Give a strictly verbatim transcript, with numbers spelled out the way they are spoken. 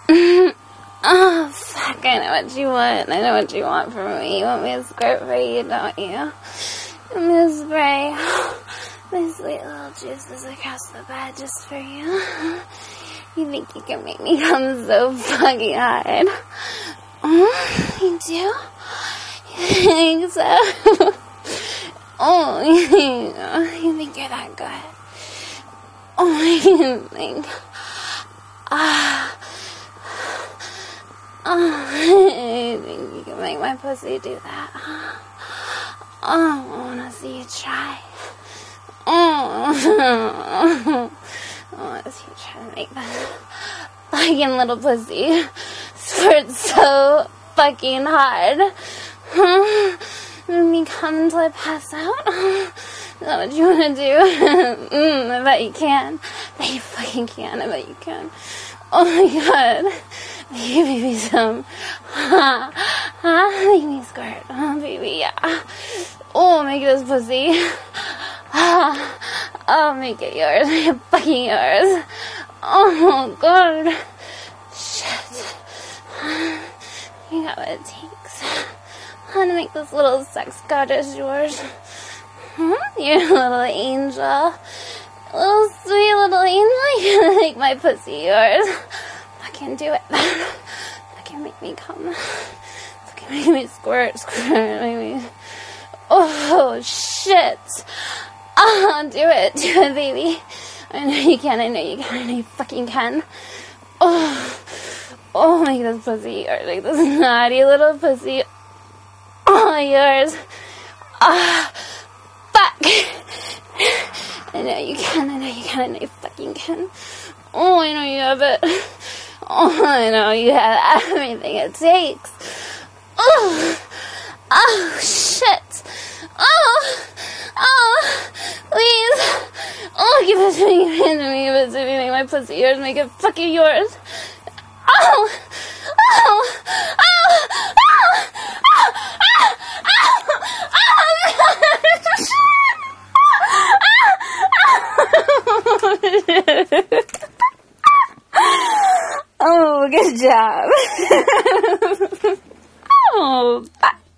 Oh, fuck, I know what you want. I know what you want from me. You want me to squirt for you, don't you? You want me to spray my sweet little juices across the bed just for you? You think you can make me come so fucking hard? Oh, you do? You think so? Oh, you think you're that good? Oh, you think... Ah... Oh, I think you can make my pussy do that, huh? Oh, I wanna see you try. Oh, I wanna see you try to make that fucking little pussy squirt so fucking hard. Huh? Make me come until I pass out? Is that what you wanna do? mm, I bet you can. I bet you fucking can. I bet you can. Oh my god. You baby some. Ha. Ha. Make me squirt. Oh, baby, yeah. Oh, make this pussy. Ha. I'll make it yours. Make it fucking yours. Oh, god. Shit. You got what it takes. How to make this little sex goddess yours. Hmm? You're a little angel. Little sweet little angel. You're gonna make my pussy yours. Fucking do it. Fucking make me come. Fucking make me squirt, squirt, make me... Oh, shit. Oh, do it. Do it, baby. I know you can, I know you can, I know you fucking can. Oh, oh, make this pussy yours. Make this naughty little pussy all yours. Ah, fuck. I know you can, I know you can, I know you fucking can. Oh, I know you have it. Oh, I know you have everything it takes. Oh, oh, shit. Oh, oh, please. Oh, give it to me, give it to me, give it to me, make my pussy yours, make it fucking yours. Oh, oh, oh, oh, oh, oh, good job. Oh, fuck.